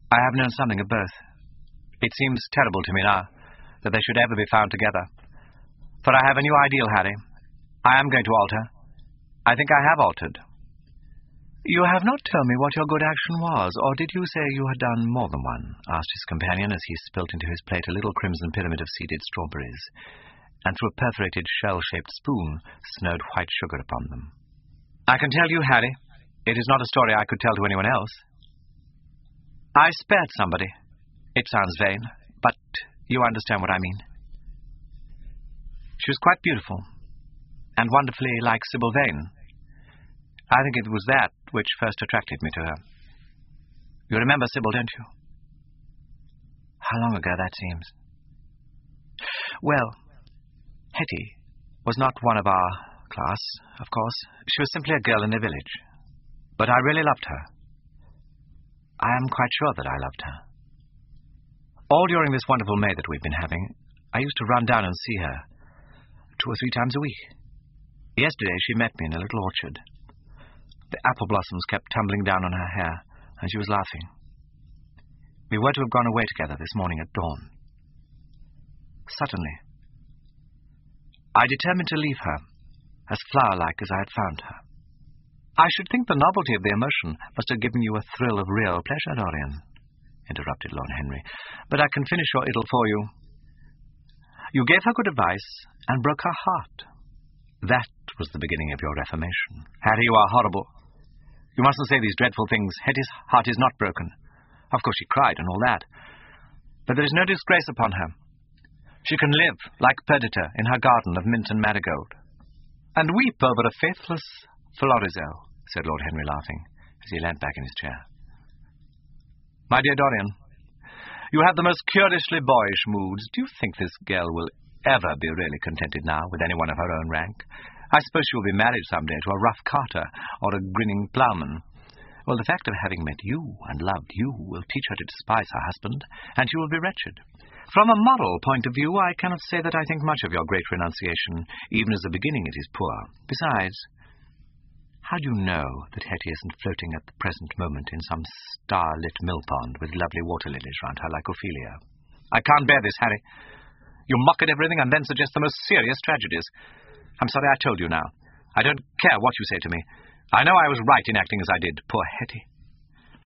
I have known something of both. It seems terrible to me now that they should ever be found together. For I have a new ideal, Harry. I am going to alter. I think I have altered. You have not told me what your good action was, or did you say you had done more than one? Asked his companion as he spilt into his plate a little crimson pyramid of seeded strawberries, and through a perforated shell-shaped spoon snowed white sugar upon them. I can tell you, Harry, it is not a story I could tell to anyone else. I spared somebody. It sounds vain, but you understand what I mean. She was quite beautiful, and wonderfully like Sybil Vane. I think it was that which first attracted me to her. You remember Sybil, don't you? How long ago that seems. Well, Hetty was not one of our class, of course. She was simply a girl in the village. But I really loved her. I am quite sure that I loved her. All during this wonderful May that we've been having, I used to run down and see her 2 or 3 times a week. Yesterday she met me in a little orchard. The apple blossoms kept tumbling down on her hair, and she was laughing. We were to have gone away together this morning at dawn. Suddenly, I determined to leave her, as flower-like as I had found her. I should think the novelty of the emotion must have given you a thrill of real pleasure, Dorian, interrupted Lord Henry. But I can finish your idyll for you. You gave her good advice and broke her heart. That was the beginning of your reformation. Harry, you are horrible. You mustn't say these dreadful things. Hetty's heart is not broken. Of course she cried and all that. But there is no disgrace upon her. She can live, like Perdita, in her garden of mint and marigold. And weep over a faithless Florizel, said Lord Henry, laughing, as he leant back in his chair. My dear Dorian, you have the most curiously boyish moods. Do you think this girl will ever be really contented now with anyone of her own rank? I suppose she will be married some day to a rough carter or a grinning ploughman. Well, the fact of having met you and loved you will teach her to despise her husband, and she will be wretched. From a moral point of view, I cannot say that I think much of your great renunciation. Even as a beginning, it is poor. Besides, how do you know that Hetty isn't floating at the present moment in some star-lit mill-pond with lovely water-lilies round her like Ophelia? I can't bear this, Harry. You mock at everything and then suggest the most serious tragedies. I'm sorry I told you now. I don't care what you say to me. I know I was right in acting as I did. Poor Hetty.